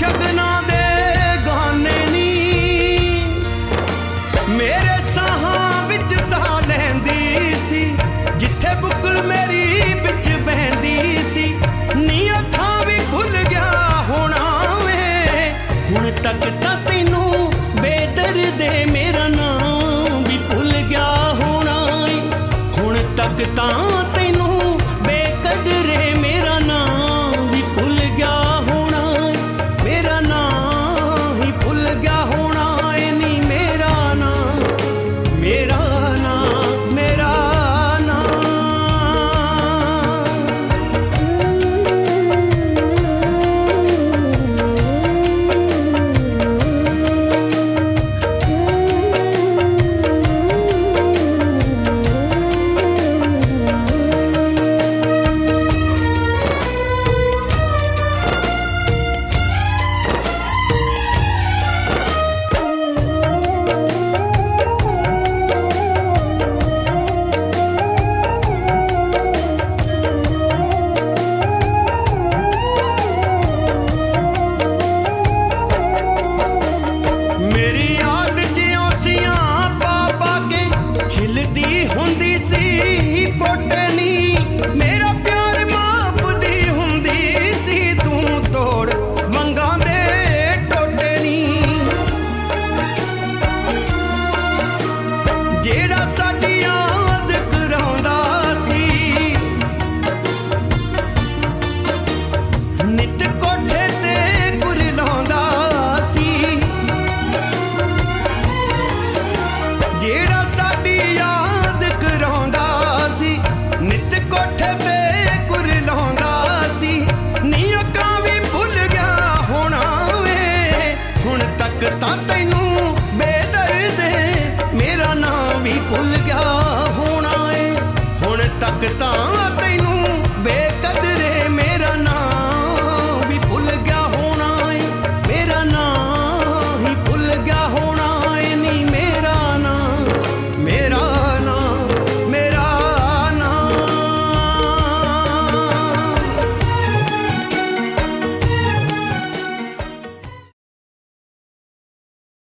ਸ਼ਗਨਾਂ ਦੇ ਗਾਨੇ ਨੀ ਮੇਰੇ ਸਾਹਾਂ ਵਿੱਚ ਸਾਹ ਲੈਂਦੀ ਸੀ ਜਿੱਥੇ ਬੁੱਕਲ ਮੇਰੀ ਵਿੱਚ ਬਹਿੰਦੀ ਸੀ ਨੀ ਥਾਂ ਵੀ ਭੁੱਲ ਗਿਆ ਹੋਣਾ ਵੇ ਹੁਣ ਤੱਕ ਤਾਂ ਤੈਨੂੰ ਬੇਦਰਦੇ ਮੇਰਾ ਨਾਮ ਵੀ ਭੁੱਲ ਗਿਆ ਹੋਣਾ ਏ ਹੁਣ ਤੱਕ ਤਾਂ ਤੈਨੂੰ ਬੇਕਦਰੇ ਮੇਰਾ ਨਾਮ ਵੀ ਭੁੱਲ ਗਿਆ ਹੋਣਾ ਏ ਮੇਰਾ ਨਾਮ ਹੀ ਭੁੱਲ ਗਿਆ ਹੋਣਾ ਏ ਨੀ ਮੇਰਾ ਨਾਮ ਮੇਰਾ ਨਾਮ ਮੇਰਾ ਮੇਰੀ ਯਾਦ ਜਿਉਂ ਸੀਆਂ ਪਾ ਕੇ ਛਿਲਦੀ ਹੁੰਦੀ ਸੀ ਪੋਟੇ ਨੀ ਮੇਰਾ ਪਿਆਰ ਮਾਪਦੀ ਹੁੰਦੀ ਸੀ ਤੂੰ ਤੋੜ ਵੰਗਾਂ ਦੇ ਟੋਟੇ ਨੀ ਜਿਹੜਾ ਸਾਡੀ ਯਾਦ ਕਰਾਉਂਦਾ ਸੀ ਨਿੱਤ ਕੋਠੇ ਤੇ ਕੁਰਲਾਉਂਦਾ ਸੀ ਜਿਹੜਾ ਸਾਡੀ ਯਾਦ ਕਰਾਉਂਦਾ ਸੀ ਨਿੱਤ ਕੋਠੇ ਤੇ ਕੁਰਲਾਉਂਦਾ ਸੀ ਨੀ ਅੱਗਾ ਵੀ ਭੁੱਲ ਗਿਆ ਹੋਣਾ ਵੇ ਹੁਣ ਤੱਕ ਤਾਂ